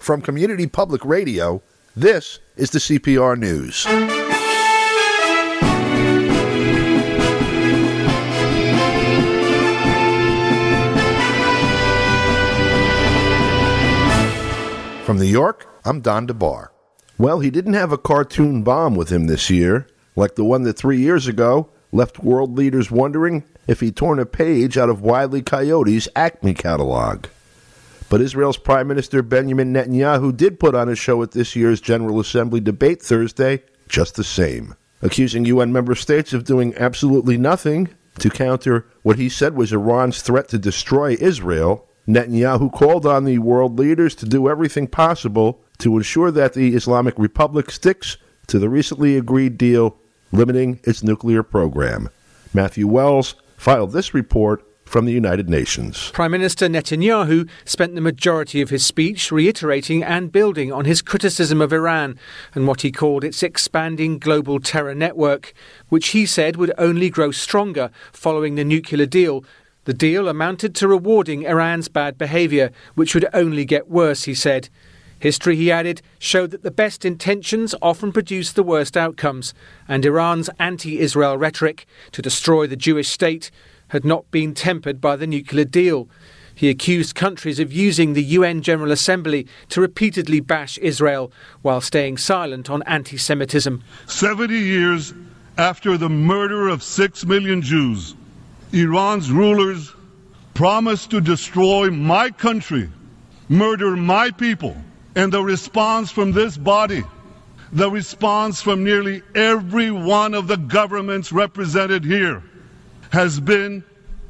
From Community Public Radio, this is the CPR News. From New York, I'm Don DeBar. Well, he didn't have a cartoon bomb with him this year, like the one that 3 years ago left world leaders wondering if he'd torn a page out of Wile E. Coyote's Acme catalog. But Israel's Prime Minister Benjamin Netanyahu did put on a show at this year's General Assembly debate Thursday just the same, accusing UN member states of doing absolutely nothing to counter what he said was Iran's threat to destroy Israel. Netanyahu called on the world leaders to do everything possible to ensure that the Islamic Republic sticks to the recently agreed deal limiting its nuclear program. Matthew Wells filed this report from the United Nations. Prime Minister Netanyahu spent the majority of his speech reiterating and building on his criticism of Iran and what he called its expanding global terror network, which he said would only grow stronger following the nuclear deal. The deal amounted to rewarding Iran's bad behaviour, which would only get worse, he said. History, he added, showed that the best intentions often produce the worst outcomes, and Iran's anti-Israel rhetoric to destroy the Jewish state had not been tempered by the nuclear deal. He accused countries of using the UN General Assembly to repeatedly bash Israel while staying silent on anti-Semitism. 70 years after the murder of 6 million Jews, Iran's rulers promised to destroy my country, murder my people, and the response from this body, the response from nearly every one of the governments represented here, has been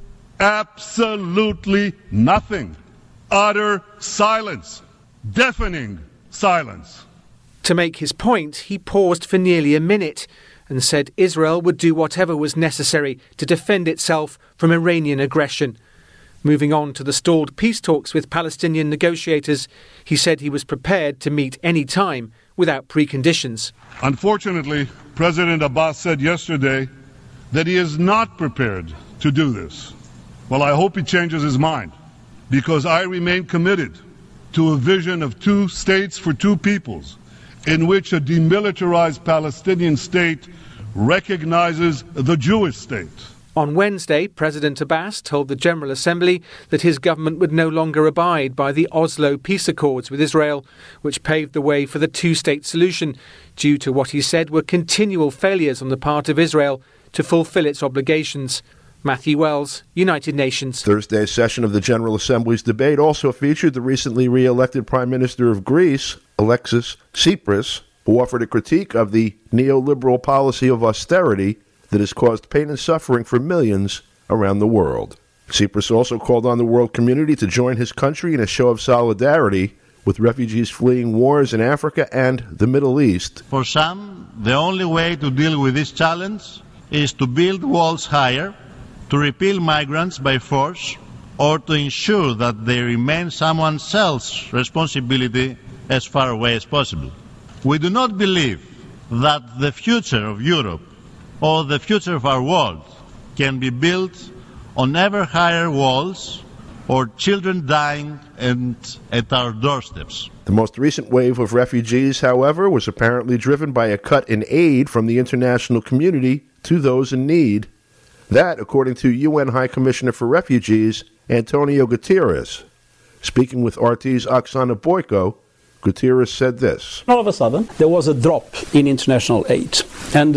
absolutely nothing. Utter silence. Deafening silence. To make his point, he paused for nearly a minute and said Israel would do whatever was necessary to defend itself from Iranian aggression. Moving on to the stalled peace talks with Palestinian negotiators, he said he was prepared to meet any time without preconditions. Unfortunately, President Abbas said yesterday that he is not prepared to do this. Well, I hope he changes his mind, because I remain committed to a vision of 2 states for 2 peoples, in which a demilitarized Palestinian state recognizes the Jewish state. On Wednesday, President Abbas told the General Assembly that his government would no longer abide by the Oslo peace accords with Israel, which paved the way for the 2-state solution, due to what he said were continual failures on the part of Israel to fulfill its obligations. Matthew Wells, United Nations. Thursday's session of the General Assembly's debate also featured the recently re-elected Prime Minister of Greece, Alexis Tsipras, who offered a critique of the neoliberal policy of austerity that has caused pain and suffering for millions around the world. Tsipras also called on the world community to join his country in a show of solidarity with refugees fleeing wars in Africa and the Middle East. For some, the only way to deal with this challenge is to build walls higher, to repel migrants by force, or to ensure that they remain someone else's responsibility as far away as possible. We do not believe that the future of Europe or the future of our world can be built on ever higher walls or children dying and at our doorsteps. The most recent wave of refugees, however, was apparently driven by a cut in aid from the international community to those in need. That, according to UN High Commissioner for Refugees, Antonio Guterres. Speaking with RT's Oksana Boyko, Guterres said this. All of a sudden, there was a drop in international aid. And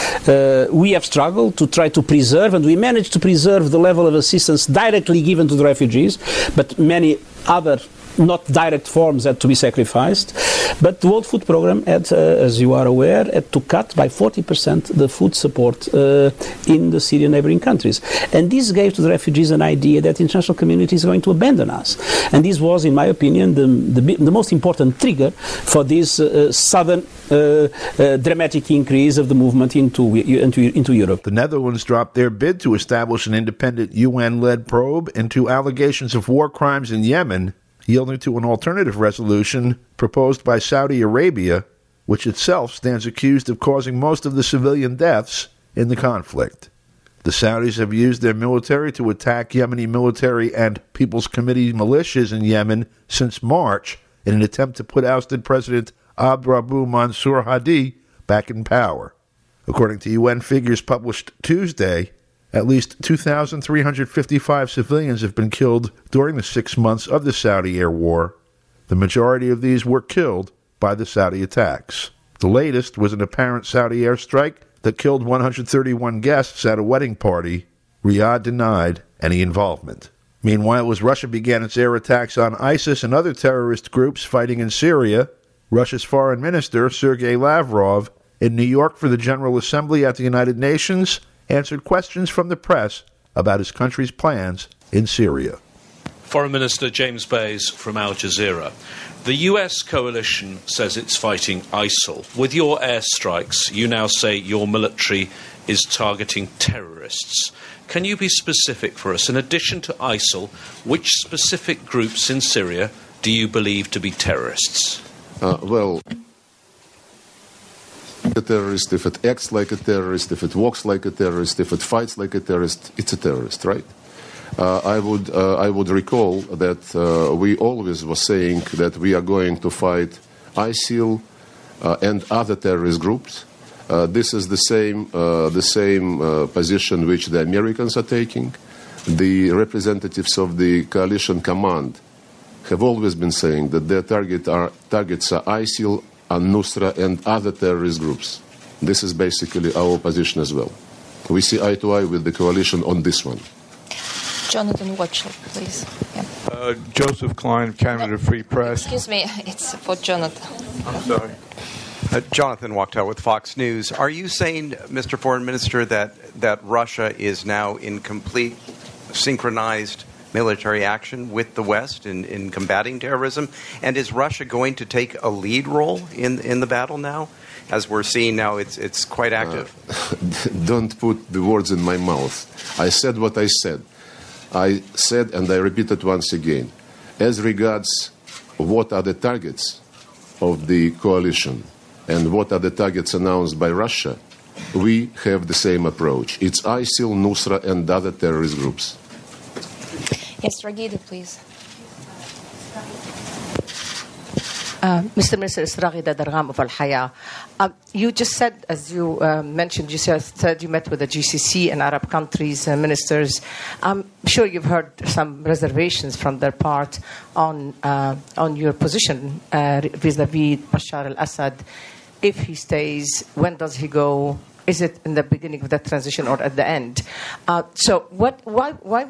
we have struggled to try to preserve, and we managed to preserve the level of assistance directly given to the refugees, but many other not direct forms had to be sacrificed. But the World Food Programme had, as you are aware, had to cut by 40% the food support in the Syrian neighboring countries. And this gave to the refugees an idea that the international community is going to abandon us. And this was, in my opinion, the most important trigger for this sudden dramatic increase of the movement into Europe. The Netherlands dropped their bid to establish an independent UN-led probe into allegations of war crimes in Yemen, yielding to an alternative resolution proposed by Saudi Arabia, which itself stands accused of causing most of the civilian deaths in the conflict. The Saudis have used their military to attack Yemeni military and People's Committee militias in Yemen since March, in an attempt to put ousted President Abdrabbuh Mansour Hadi back in power. According to UN figures published Tuesday, at least 2,355 civilians have been killed during the 6 months of the Saudi air war. The majority of these were killed by the Saudi attacks. The latest was an apparent Saudi airstrike that killed 131 guests at a wedding party. Riyadh denied any involvement. Meanwhile, as Russia began its air attacks on ISIS and other terrorist groups fighting in Syria, Russia's Foreign Minister, Sergei Lavrov, in New York for the General Assembly at the United Nations, answered questions from the press about his country's plans in Syria. Foreign Minister James Bays from Al Jazeera. The US coalition says it's fighting ISIL. With your airstrikes, you now say your military is targeting terrorists. Can you be specific for us? In addition to ISIL, which specific groups in Syria do you believe to be terrorists? Well, a terrorist, if it acts like a terrorist, if it walks like a terrorist, if it fights like a terrorist, it's a terrorist, right? I would recall that we always were saying that we are going to fight ISIL and other terrorist groups. This is the same position which the Americans are taking. The representatives of the coalition command have always been saying that their targets are ISIL, al-Nusra, and other terrorist groups. This is basically our position as well. We see eye to eye with the coalition on this one. Jonathan Watchell, please. Yeah. Joseph Klein, Canada Free Press. Excuse me, it's for Jonathan. I'm sorry. Jonathan Wachtel with Fox News. Are you saying, Mr. Foreign Minister, that Russia is now in complete synchronized military action with the West in combating terrorism? And is Russia going to take a lead role in the battle now? As we're seeing now, it's quite active. Don't put the words in my mouth. I said what I said. I said, and I repeat it once again, as regards what are the targets of the coalition and what are the targets announced by Russia, we have the same approach. It's ISIL, Nusra, and other terrorist groups. Yes, Ragida, please. Mr. Minister, it's Raghida Dargham of Al-Hayah. You just said, as you mentioned, you said you met with the GCC and Arab countries ministers. I'm sure you've heard some reservations from their part on your position vis-a-vis Bashar al-Assad. If he stays, when does he go? Is it in the beginning of that transition or at the end? So, why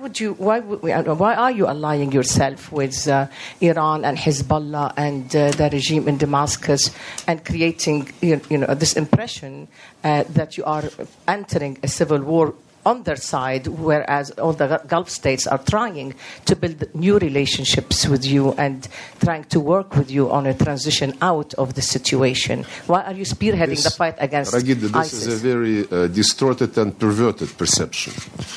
are you allying yourself with Iran and Hezbollah and the regime in Damascus and creating, this impression that you are entering a civil war on their side, whereas all the Gulf states are trying to build new relationships with you and trying to work with you on a transition out of the situation? Why are you spearheading the fight against Ragida, ISIS? This is a very distorted and perverted perception.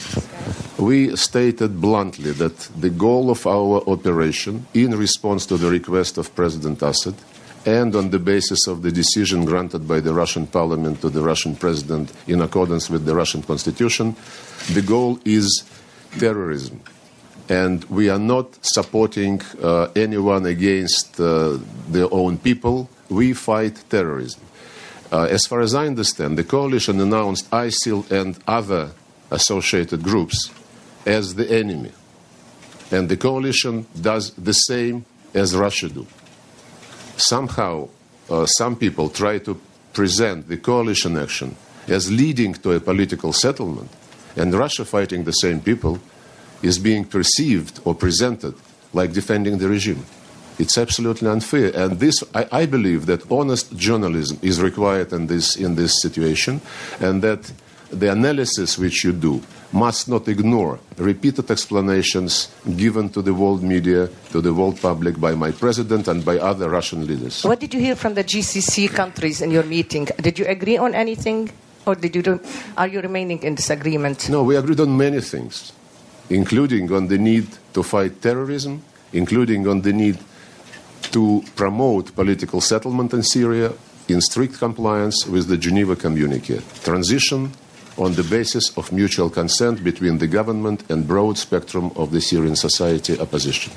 We stated bluntly that the goal of our operation, in response to the request of President Assad, and on the basis of the decision granted by the Russian parliament to the Russian president in accordance with the Russian constitution, the goal is terrorism. And we are not supporting anyone against their own people. We fight terrorism. As far as I understand, the coalition announced ISIL and other associated groups as the enemy. And the coalition does the same as Russia do. Somehow, some people try to present the coalition action as leading to a political settlement, and Russia fighting the same people is being perceived or presented like defending the regime. It's absolutely unfair, and this, I believe that honest journalism is required in this situation, and that the analysis which you do must not ignore repeated explanations given to the world media, to the world public by my president and by other Russian leaders. What did you hear from the GCC countries in your meeting? Did you agree on anything, or are you remaining in disagreement? No, we agreed on many things, including on the need to fight terrorism, including on the need to promote political settlement in Syria in strict compliance with the Geneva Communique. Transition on the basis of mutual consent between the government and broad spectrum of the Syrian society opposition.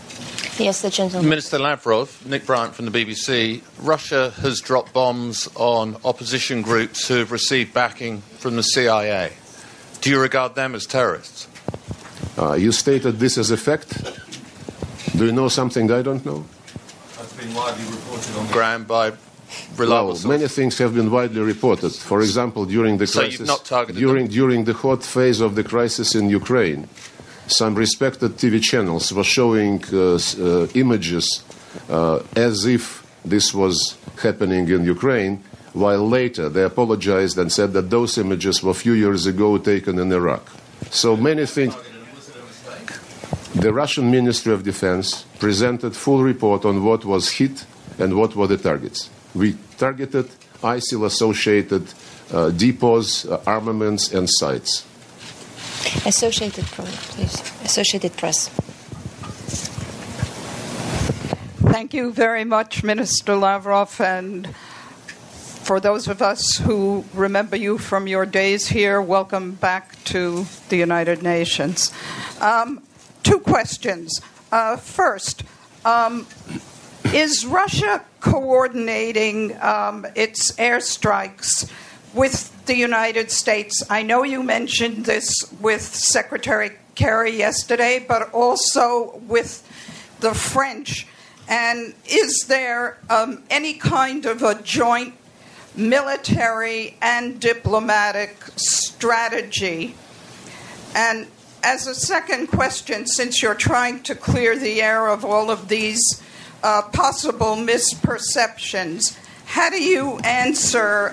Yes, the gentleman. Minister Lavrov, Nick Bryant from the BBC. Russia has dropped bombs on opposition groups who have received backing from the CIA. Do you regard them as terrorists? You stated this as a fact. Do you know something I don't know? That's been widely reported on the ground by reliable sources. Many things have been widely reported. For example, during the crisis, you've not targeted during the hot phase of the crisis in Ukraine, some respected TV channels were showing images as if this was happening in Ukraine, while later they apologized and said that those images were a few years ago taken in Iraq. So many things. The Russian Ministry of Defense presented full report on what was hit and what were the targets. We targeted ISIL-associated depots, armaments, and sites. Associated Press, please. Associated Press. Thank you very much, Minister Lavrov, and for those of us who remember you from your days here, welcome back to the United Nations. Two questions. First, is Russia coordinating its airstrikes with the United States? I know you mentioned this with Secretary Kerry yesterday, but also with the French. And is there any kind of a joint military and diplomatic strategy? And as a second question, since you're trying to clear the air of all of these possible misperceptions, how do you answer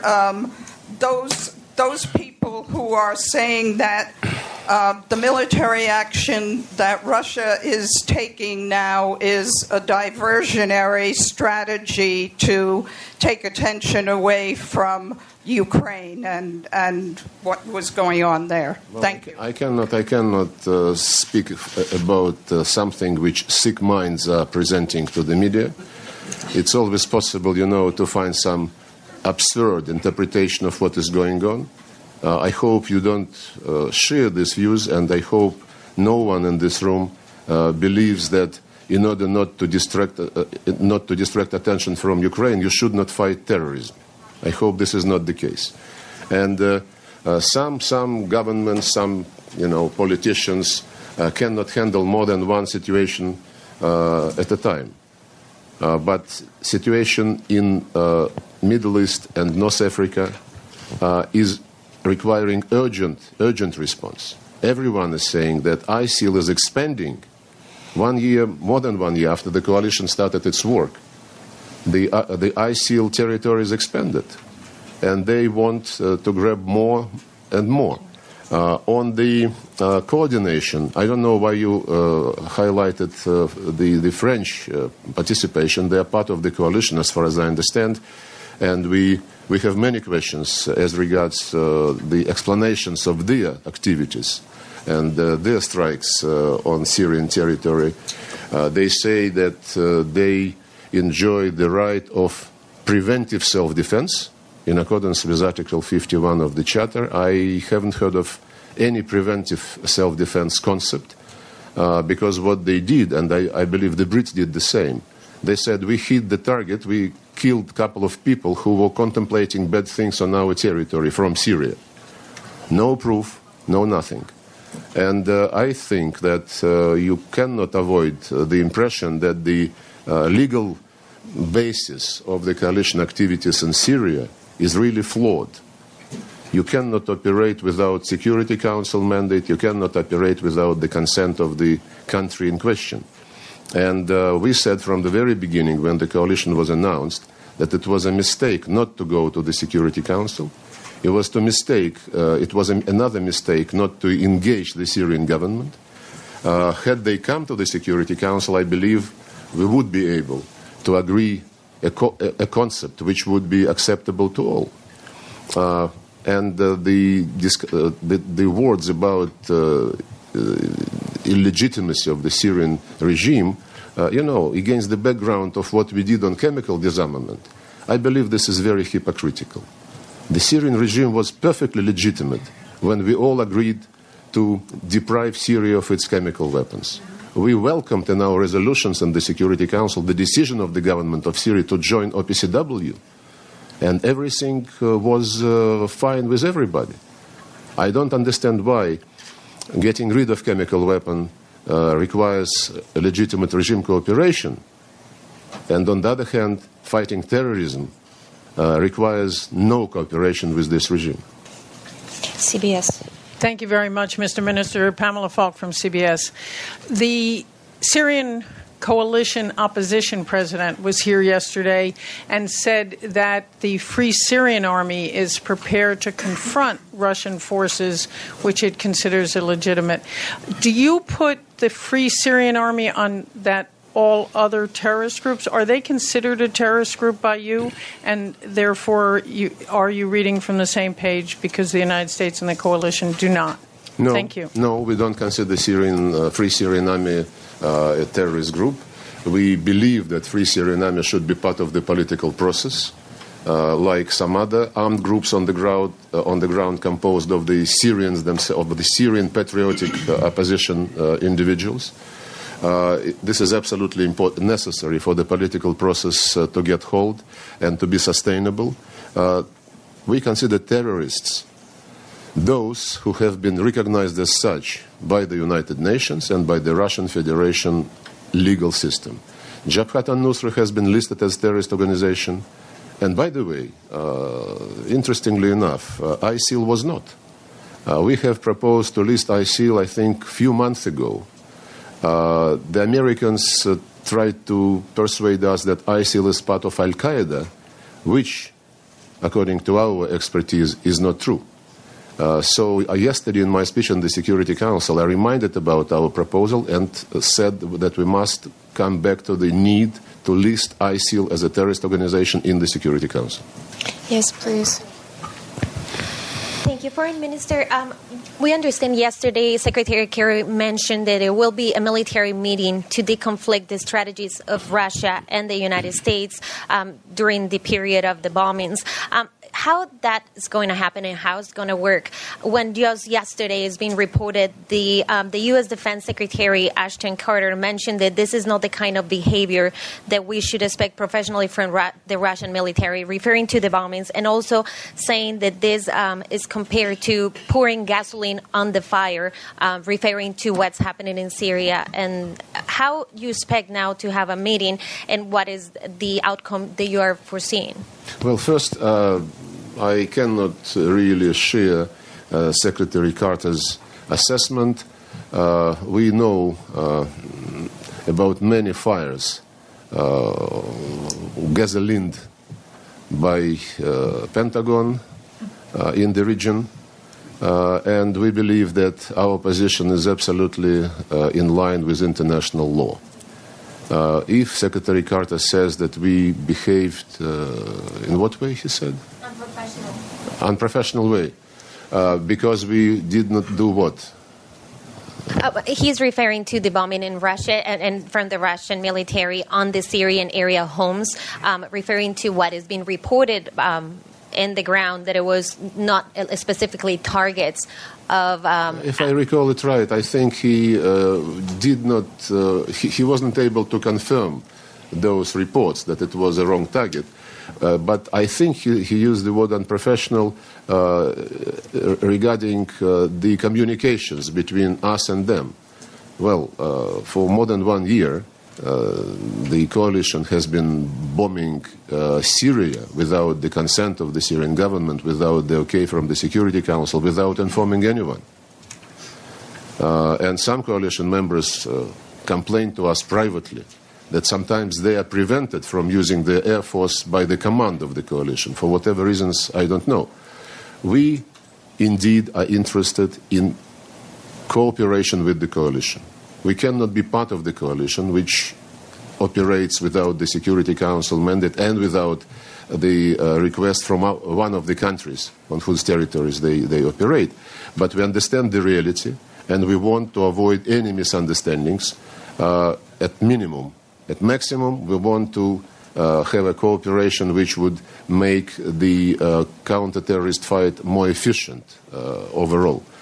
those people who are saying that the military action that Russia is taking now is a diversionary strategy to take attention away from Ukraine and what was going on there? Well, Thank you. I cannot speak about something which sick minds are presenting to the media. It's always possible, to find some absurd interpretation of what is going on. I hope you don't share these views, and I hope no one in this room believes that in order not to distract attention from Ukraine, you should not fight terrorism. I hope this is not the case. And some governments, some politicians cannot handle more than one situation at a time. But situation in Middle East and North Africa is requiring urgent response. Everyone is saying that ISIL is expanding. More than 1 year after the coalition started its work, the ISIL territory is expanded, and they want to grab more and more. On the coordination, I don't know why you highlighted the French participation. They are part of the coalition, as far as I understand, and we have many questions as regards the explanations of their activities and their strikes on Syrian territory. They say that they enjoy the right of preventive self-defense in accordance with Article 51 of the Charter. I haven't heard of any preventive self-defense concept because what they did, and I believe the Brits did the same, they said we hit the target, we killed a couple of people who were contemplating bad things on our territory from Syria. No proof, no nothing. And I think that you cannot avoid the impression that the legal basis of the coalition activities in Syria is really flawed. You cannot operate without Security Council mandate, you cannot operate without the consent of the country in question. And we said from the very beginning when the coalition was announced that it was a mistake not to go to the Security Council. It was another mistake not to engage the Syrian government. Had they come to the Security Council, I believe we would be able to agree a concept which would be acceptable to all. And the words about illegitimacy of the Syrian regime, against the background of what we did on chemical disarmament, I believe this is very hypocritical. The Syrian regime was perfectly legitimate when we all agreed to deprive Syria of its chemical weapons. We welcomed in our resolutions in the Security Council the decision of the government of Syria to join OPCW. And everything was fine with everybody. I don't understand why getting rid of chemical weapon requires a legitimate regime cooperation. And on the other hand, fighting terrorism requires no cooperation with this regime. CBS. Thank you very much, Mr. Minister. Pamela Falk from CBS. The Syrian coalition opposition president was here yesterday and said that the Free Syrian Army is prepared to confront Russian forces, which it considers illegitimate. Do you put the Free Syrian Army on that all other terrorist groups? Are they considered a terrorist group by you? And therefore, are you reading from the same page because the United States and the coalition do not? No, Thank you. No, we don't consider the Free Syrian Army a terrorist group. We believe that Free Syrian Army should be part of the political process, like some other armed groups on the ground composed of the Syrians themselves, of the Syrian patriotic opposition individuals. This is absolutely important, necessary for the political process to get hold and to be sustainable. We consider terrorists those who have been recognized as such by the United Nations and by the Russian Federation legal system. Jabhat al-Nusra has been listed as a terrorist organization. And by the way, interestingly enough, ISIL was not. We have proposed to list ISIL, I think, a few months ago. The Americans tried to persuade us that ISIL is part of Al-Qaeda, which, according to our expertise, is not true. So yesterday in my speech in the Security Council, I reminded about our proposal and said that we must come back to the need to list ISIL as a terrorist organization in the Security Council. Yes, please. Thank you, Foreign Minister. We understand yesterday Secretary Kerry mentioned that there will be a military meeting to deconflict the strategies of Russia and the United States during the period of the bombings. How that is going to happen and how it's going to work? When just yesterday is being reported, the U.S. Defense Secretary Ashton Carter mentioned that this is not the kind of behavior that we should expect professionally from the Russian military, referring to the bombings, and also saying that this is compared to pouring gasoline on the fire, referring to what's happening in Syria. And how you expect now to have a meeting, and what is the outcome that you are foreseeing? Well, first, I cannot really share Secretary Carter's assessment. We know about many fires gasolined by Pentagon in the region, and we believe that our position is absolutely in line with international law. If Secretary Carter says that we behaved in what way, he said? Unprofessional way. Because we did not do what? He's referring to the bombing in Russia and from the Russian military on the Syrian area homes, referring to what has been reported in the ground, that it was not specifically targets of... If I recall it right, I think he did not... he wasn't able to confirm those reports that it was a wrong target. But I think he used the word unprofessional regarding the communications between us and them. Well, for more than 1 year, the coalition has been bombing Syria without the consent of the Syrian government, without the okay from the Security Council, without informing anyone. And some coalition members complained to us privately that sometimes they are prevented from using the air force by the command of the coalition. For whatever reasons, I don't know. We indeed are interested in cooperation with the coalition. We cannot be part of the coalition which operates without the Security Council mandate and without the request from one of the countries on whose territories they operate. But we understand the reality, and we want to avoid any misunderstandings at minimum. At maximum, we want to have a cooperation which would make the counter-terrorist fight more efficient overall.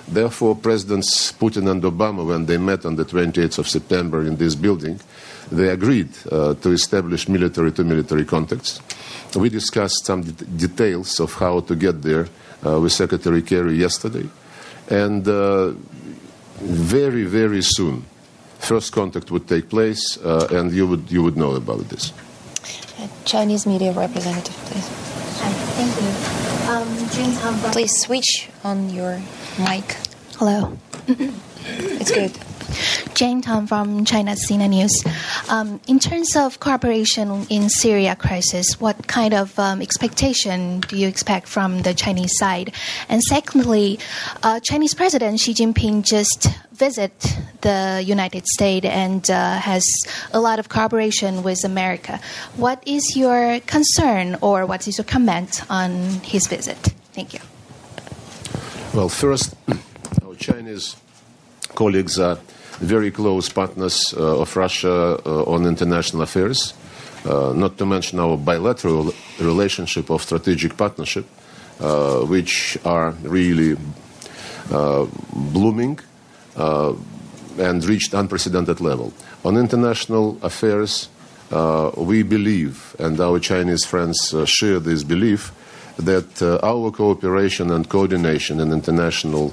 Therefore, Presidents Putin and Obama, when they met on the 28th of September in this building, they agreed to establish military-to-military contacts. We discussed some details of how to get there with Secretary Kerry yesterday. And very, very soon, first contact would take place, and you would know about this. Chinese media representative, please. Thank you. Please switch on your mic. Hello. It's good. Jane Tom from China CNN News. In terms of cooperation in Syria crisis, what kind of expectation do you expect from the Chinese side? And secondly, Chinese President Xi Jinping just visited the United States and has a lot of cooperation with America. What is your concern or what is your comment on his visit? Thank you. Well, first, our Chinese colleagues are very close partners of Russia on international affairs, not to mention our bilateral relationship of strategic partnership, which are really blooming and reached unprecedented level. On international affairs, we believe, and our Chinese friends share this belief, that our cooperation and coordination in international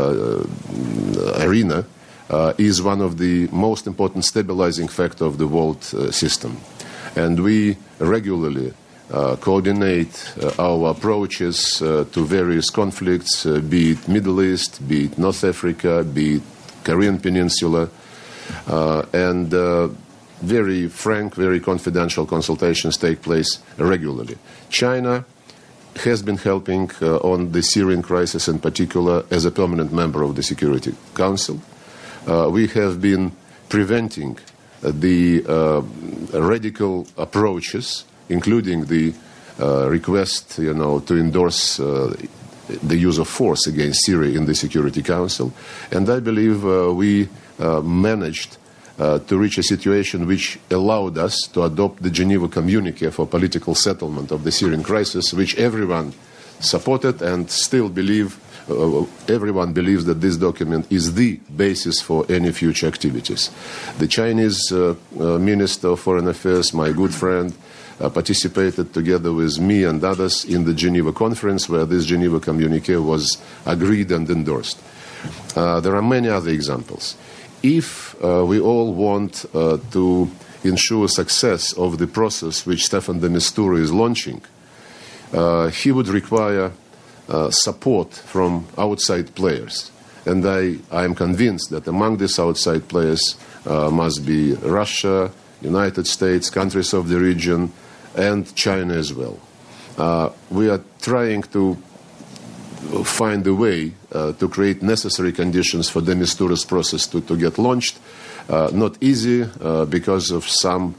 arena is one of the most important stabilizing factors of the world system. And we regularly coordinate our approaches to various conflicts, be it Middle East, be it North Africa, be it Korean Peninsula, and very frank, very confidential consultations take place regularly. China has been helping on the Syrian crisis in particular as a permanent member of the Security Council. We have been preventing the radical approaches, including the request, to endorse the use of force against Syria in the Security Council. And I believe we managed to reach a situation which allowed us to adopt the Geneva Communique for political settlement of the Syrian crisis, which everyone supported and still believe. Everyone believes that this document is the basis for any future activities. The Chinese Minister of Foreign Affairs, my good friend, participated together with me and others in the Geneva conference where this Geneva Communique was agreed and endorsed. There are many other examples. If we all want to ensure success of the process which Staffan de Mistura is launching, he would require support from outside players. And I am convinced that among these outside players must be Russia, United States, countries of the region, and China as well. We are trying to find a way to create necessary conditions for de Mistura's process to get launched. Not easy because of some,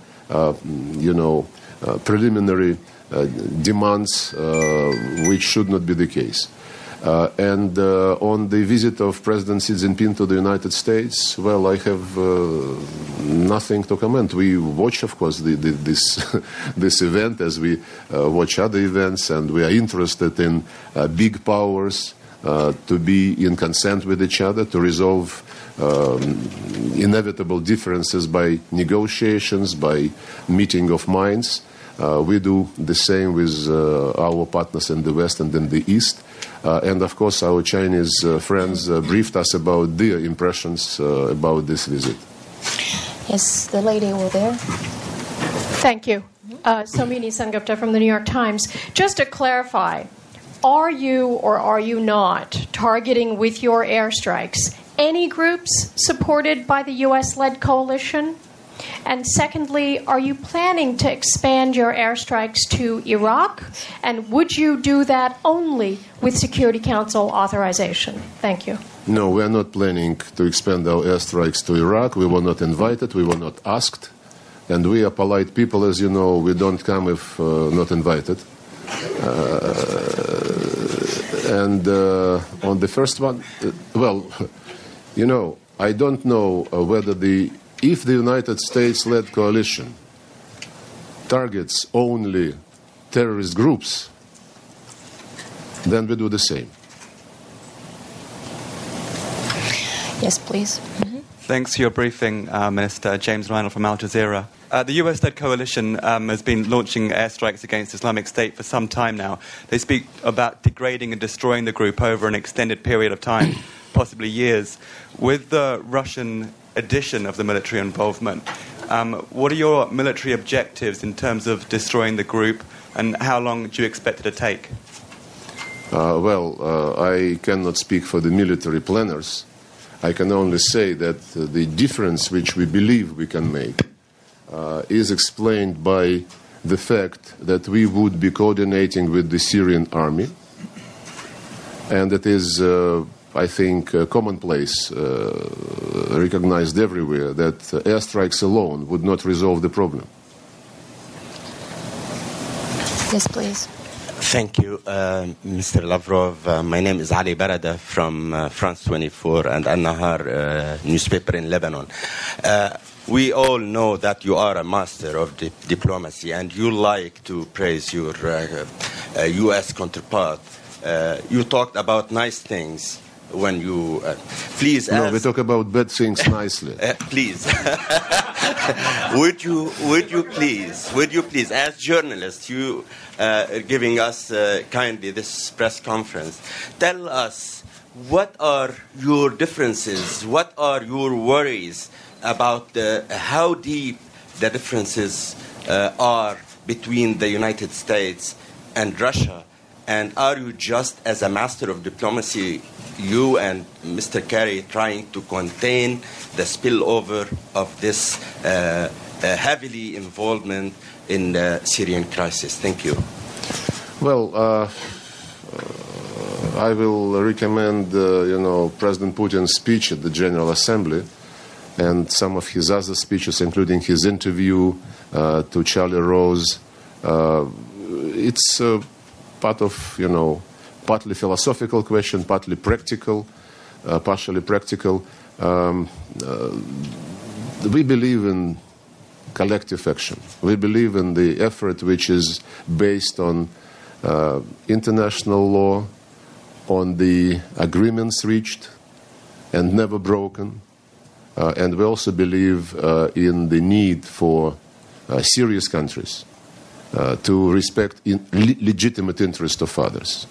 preliminary demands which should not be the case. And on the visit of President Xi Jinping to the United States, well, I have nothing to comment. We watch, of course, this event as we watch other events, and we are interested in big powers to be in consent with each other, to resolve inevitable differences by negotiations, by meeting of minds. We do the same with our partners in the West and in the East. And, of course, our Chinese friends briefed us about their impressions about this visit. Yes, the lady over there. Thank you. Somini Sengupta from the New York Times. Just to clarify, are you or are you not targeting with your airstrikes any groups supported by the U.S.-led coalition? And secondly, are you planning to expand your airstrikes to Iraq? And would you do that only with Security Council authorization? Thank you. No, we are not planning to expand our airstrikes to Iraq. We were not invited. We were not asked. And we are polite people, as you know. We don't come if not invited. And on the first one, I don't know whether if the United States-led coalition targets only terrorist groups, then we do the same. Yes, please. Thanks for your briefing, Minister. James Reinl from Al Jazeera. The US-led coalition has been launching airstrikes against Islamic State for some time now. They speak about degrading and destroying the group over an extended period of time, possibly years. With the Russian addition of the military involvement, what are your military objectives in terms of destroying the group, and how long do you expect it to take? I cannot speak for the military planners. I can only say that the difference which we believe we can make is explained by the fact that we would be coordinating with the Syrian army, and it is, I think, commonplace, recognized everywhere, that airstrikes alone would not resolve the problem. Yes, please. Thank you, Mr. Lavrov. My name is Ali Barada from France 24 and An-Nahar newspaper in Lebanon. We all know that you are a master of diplomacy, and you like to praise your U.S. counterpart. You talked about nice things when you... please... No, we talk about bad things nicely. Please. Would you please, as journalists, you giving us kindly this press conference, tell us what are your differences, what are your worries about how deep the differences are between the United States and Russia, and are you just as a master of diplomacy, you and Mr. Kerry, trying to contain the spillover of this heavily involvement in the Syrian crisis? Thank you. Well, I will recommend, President Putin's speech at the General Assembly and some of his other speeches, including his interview to Charlie Rose. It's part of, partly philosophical question, partly practical, partially practical. We believe in collective action. We believe in the effort which is based on international law, on the agreements reached and never broken. And we also believe in the need for serious countries to respect legitimate interest of others.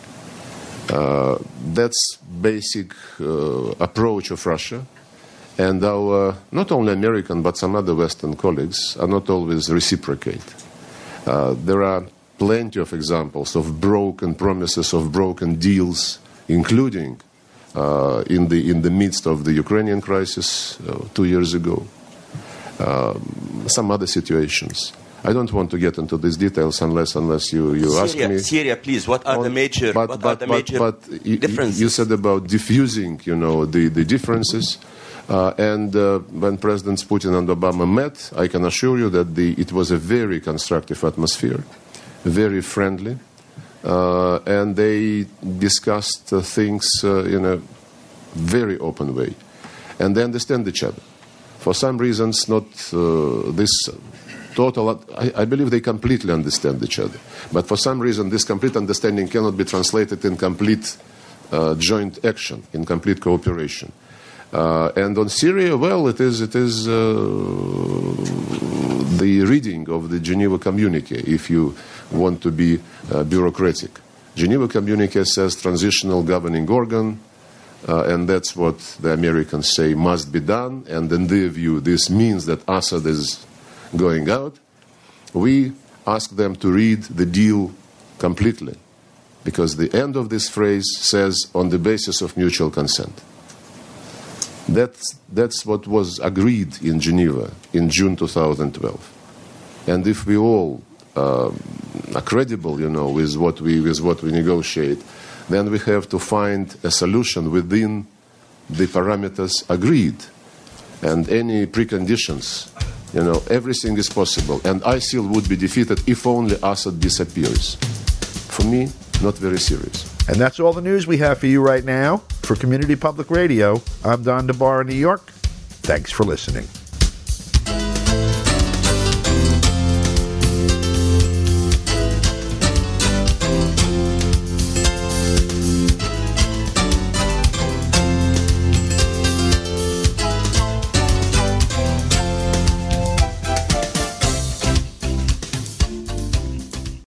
That's basic approach of Russia. And our, not only American, but some other Western colleagues are not always reciprocate. There are plenty of examples of broken promises, of broken deals, including in the midst of the Ukrainian crisis 2 years ago. Some other situations. I don't want to get into these details unless you ask me. Syria, please. What are the major differences? You said about diffusing, the differences. And when Presidents Putin and Obama met, I can assure you that it was a very constructive atmosphere, very friendly, and they discussed things in a very open way, and they understand each other. For some reasons, not this total. I believe they completely understand each other, but for some reason, this complete understanding cannot be translated in complete joint action, in complete cooperation. And on Syria, well, it is the reading of the Geneva Communique, if you want to be bureaucratic. Geneva Communique says transitional governing organ, and that's what the Americans say must be done, and in their view, this means that Assad is going out. We ask them to read the deal completely, because the end of this phrase says, on the basis of mutual consent. That's what was agreed in Geneva in June 2012. And if we all are credible, with what we negotiate, then we have to find a solution within the parameters agreed. And any preconditions, everything is possible. And ISIL would be defeated if only Assad disappears. For me, not very serious. And that's all the news we have for you right now. For Community Public Radio, I'm Don DeBar in New York. Thanks for listening.